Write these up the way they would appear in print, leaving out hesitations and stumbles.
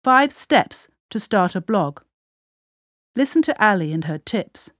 5 steps to start a blog. Listen to Ali and her tips.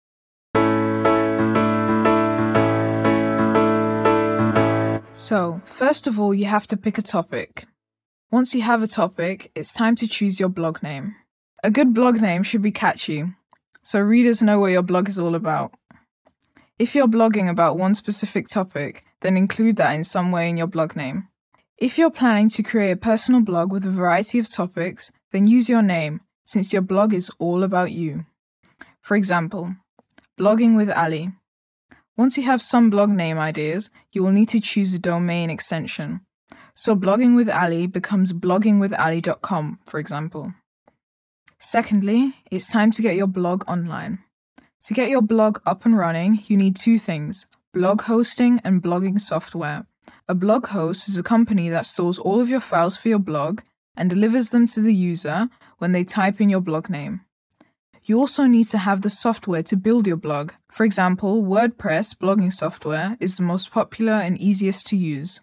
So, first of all, you have to pick a topic. Once you have a topic, it's time to choose your blog name. A good blog name should be catchy, so readers know what your blog is all about. If you're blogging about one specific topic, then include that in some way in your blog name. If you're planning to create a personal blog with a variety of topics, then use your name, since your blog is all about you. For example, Blogging with Ali. Once you have some blog name ideas, you will need to choose a domain extension. So Blogging with Ali becomes bloggingwithali.com, for example. Secondly, it's time to get your blog online. To get your blog up and running, you need 2 things: blog hosting and blogging software. A blog host is a company that stores all of your files for your blog and delivers them to the user when they type in your blog name. You also need to have the software to build your blog. For example, WordPress blogging software is the most popular and easiest to use.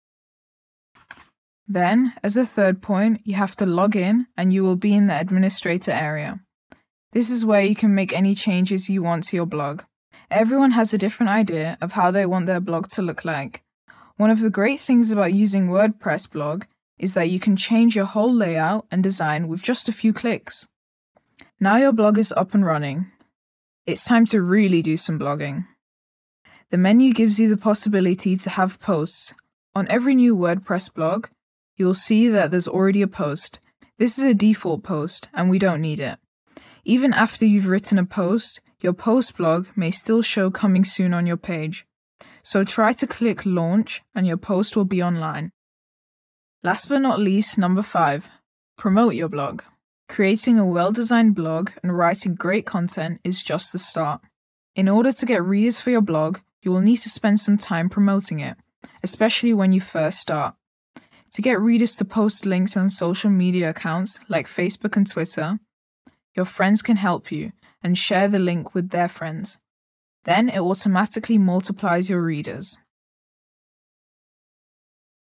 Then, as a third point, you have to log in and you will be in the administrator area. This is where you can make any changes you want to your blog. Everyone has a different idea of how they want their blog to look like. One of the great things about using WordPress blog is that you can change your whole layout and design with just a few clicks. Now your blog is up and running. It's time to really do some blogging. The menu gives you the possibility to have posts. On every new WordPress blog, you'll see that there's already a post. This is a default post, and we don't need it. Even after you've written a post, your post blog may still show coming soon on your page. So try to click launch and your post will be online. Last but not least, number 5, promote your blog. Creating a well-designed blog and writing great content is just the start. In order to get readers for your blog, you will need to spend some time promoting it, especially when you first start. To get readers to post links on social media accounts like Facebook and Twitter, your friends can help you and share the link with their friends. Then it automatically multiplies your readers.